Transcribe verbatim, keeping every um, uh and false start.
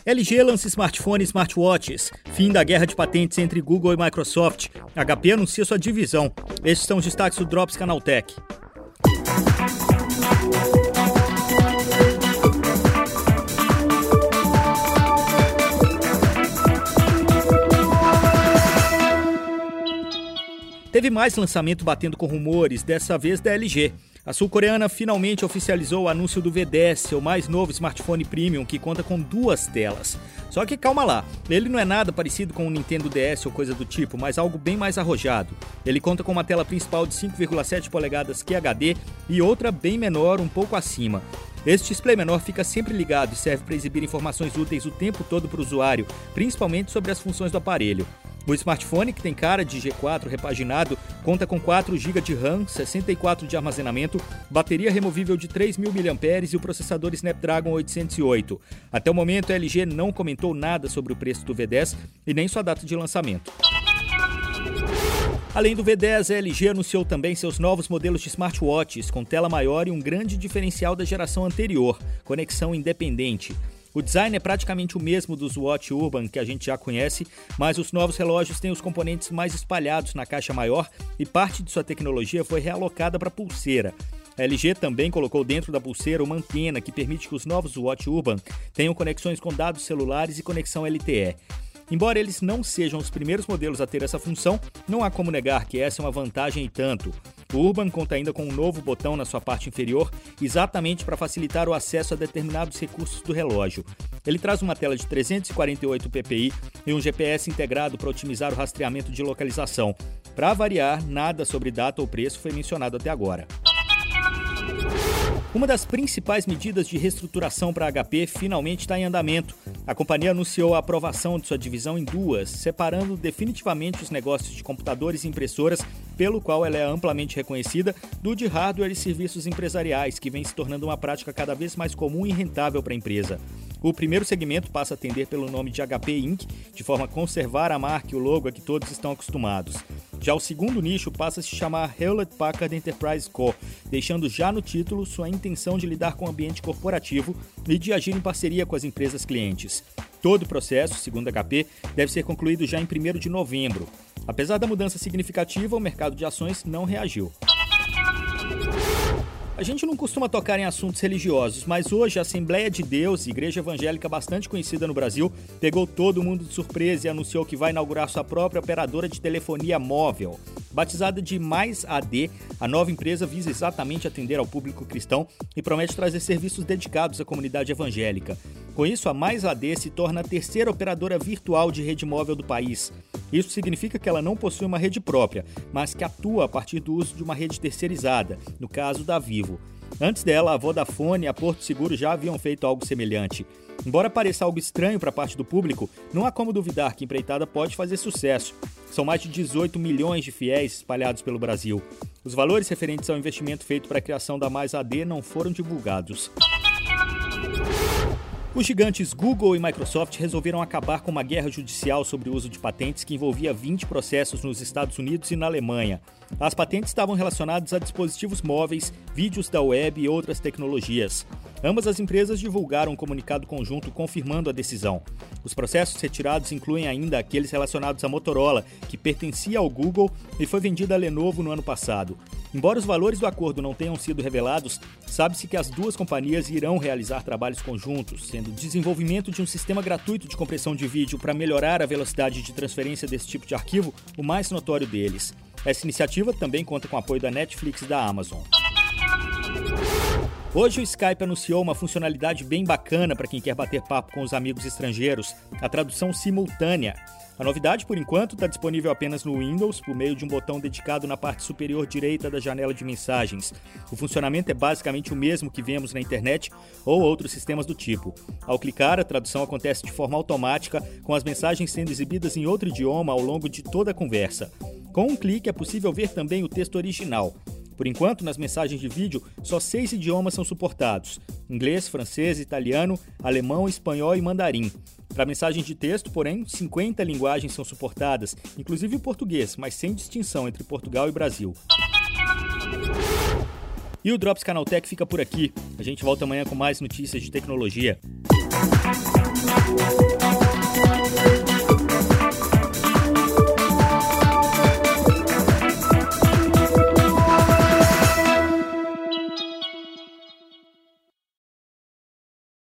L G lança smartphone e smartwatches. Fim da guerra de patentes entre Google e Microsoft. H P anuncia sua divisão. Estes são os destaques do Drops Canaltech. Teve mais lançamento batendo com rumores, dessa vez da L G. A sul-coreana finalmente oficializou o anúncio do V dez, seu mais novo smartphone premium que conta com duas telas. Só que calma lá, ele não é nada parecido com o Nintendo D S ou coisa do tipo, mas algo bem mais arrojado. Ele conta com uma tela principal de cinco vírgula sete polegadas Q H D e outra bem menor, um pouco acima. Este display menor fica sempre ligado e serve para exibir informações úteis o tempo todo para o usuário, principalmente sobre as funções do aparelho. O smartphone, que tem cara de G quatro repaginado, conta com quatro gigas de RAM, sessenta e quatro de armazenamento, bateria removível de três mil miliamperes-hora e o processador Snapdragon oitocentos e oito. Até o momento, a L G não comentou nada sobre o preço do V dez e nem sua data de lançamento. Além do V dez, a L G anunciou também seus novos modelos de smartwatches, com tela maior e um grande diferencial da geração anterior, conexão independente. O design é praticamente o mesmo dos Watch Urban que a gente já conhece, mas os novos relógios têm os componentes mais espalhados na caixa maior e parte de sua tecnologia foi realocada para a pulseira. A L G também colocou dentro da pulseira uma antena que permite que os novos Watch Urban tenham conexões com dados celulares e conexão L T E. Embora eles não sejam os primeiros modelos a ter essa função, não há como negar que essa é uma vantagem e tanto. O Urban conta ainda com um novo botão na sua parte inferior, exatamente para facilitar o acesso a determinados recursos do relógio. Ele traz uma tela de trezentos e quarenta e oito p p i e um G P S integrado para otimizar o rastreamento de localização. Para variar, nada sobre data ou preço foi mencionado até agora. Uma das principais medidas de reestruturação para a H P finalmente está em andamento. A companhia anunciou a aprovação de sua divisão em duas, separando definitivamente os negócios de computadores e impressoras, pelo qual ela é amplamente reconhecida, do de hardware e serviços empresariais, que vem se tornando uma prática cada vez mais comum e rentável para a empresa. O primeiro segmento passa a atender pelo nome de H P Incorporated, de forma a conservar a marca e o logo a que todos estão acostumados. Já o segundo nicho passa a se chamar Hewlett Packard Enterprise Co., deixando já no título sua intenção de lidar com o ambiente corporativo e de agir em parceria com as empresas clientes. Todo o processo, segundo a H P, deve ser concluído já em primeiro de novembro. Apesar da mudança significativa, o mercado de ações não reagiu. A gente não costuma tocar em assuntos religiosos, mas hoje a Assembleia de Deus, igreja evangélica bastante conhecida no Brasil, pegou todo mundo de surpresa e anunciou que vai inaugurar sua própria operadora de telefonia móvel. Batizada de Mais A D, a nova empresa visa exatamente atender ao público cristão e promete trazer serviços dedicados à comunidade evangélica. Com isso, a Mais A D se torna a terceira operadora virtual de rede móvel do país. Isso significa que ela não possui uma rede própria, mas que atua a partir do uso de uma rede terceirizada, no caso da Vivo. Antes dela, a Vodafone e a Porto Seguro já haviam feito algo semelhante. Embora pareça algo estranho para parte do público, não há como duvidar que a empreitada pode fazer sucesso. São mais de dezoito milhões de fiéis espalhados pelo Brasil. Os valores referentes ao investimento feito para a criação da Mais A D não foram divulgados. Os gigantes Google e Microsoft resolveram acabar com uma guerra judicial sobre o uso de patentes que envolvia vinte processos nos Estados Unidos e na Alemanha. As patentes estavam relacionadas a dispositivos móveis, vídeos da web e outras tecnologias. Ambas as empresas divulgaram um comunicado conjunto confirmando a decisão. Os processos retirados incluem ainda aqueles relacionados à Motorola, que pertencia ao Google e foi vendida à Lenovo no ano passado. Embora os valores do acordo não tenham sido revelados, sabe-se que as duas companhias irão realizar trabalhos conjuntos, sendo o desenvolvimento de um sistema gratuito de compressão de vídeo para melhorar a velocidade de transferência desse tipo de arquivo o mais notório deles. Essa iniciativa também conta com o apoio da Netflix e da Amazon. Hoje o Skype anunciou uma funcionalidade bem bacana para quem quer bater papo com os amigos estrangeiros, a tradução simultânea. A novidade, por enquanto, está disponível apenas no Windows, por meio de um botão dedicado na parte superior direita da janela de mensagens. O funcionamento é basicamente o mesmo que vemos na internet ou outros sistemas do tipo. Ao clicar, a tradução acontece de forma automática, com as mensagens sendo exibidas em outro idioma ao longo de toda a conversa. Com um clique é possível ver também o texto original. Por enquanto, nas mensagens de vídeo, só seis idiomas são suportados: inglês, francês, italiano, alemão, espanhol e mandarim. Para mensagens de texto, porém, cinquenta linguagens são suportadas, inclusive o português, mas sem distinção entre Portugal e Brasil. E o Drops Canaltech fica por aqui. A gente volta amanhã com mais notícias de tecnologia.